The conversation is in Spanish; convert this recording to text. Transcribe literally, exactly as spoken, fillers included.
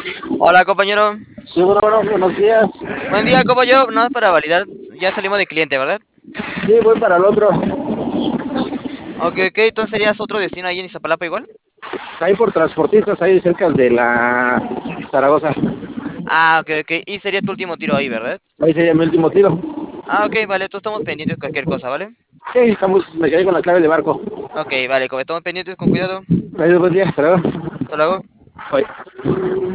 Hola, compañero. Sí, bueno, bueno, buenos días. Buen día, compañero. Nada para validar. Ya salimos de cliente, ¿verdad? Sí, voy para el otro. Ok, ok. Entonces serías otro destino ahí en Iztapalapa igual. Ahí por transportistas, ahí cerca de la Zaragoza. Ah, ok, ok. Y sería tu último tiro ahí, ¿verdad? Ahí sería mi último tiro. Ah, ok, vale. Todos estamos pendientes de cualquier cosa, ¿vale? Sí, estamos, me quedé con la clave de barco. Ok, vale. Como estamos pendientes, con cuidado. Ahí, buen día, hasta luego. Hasta luego. Bye.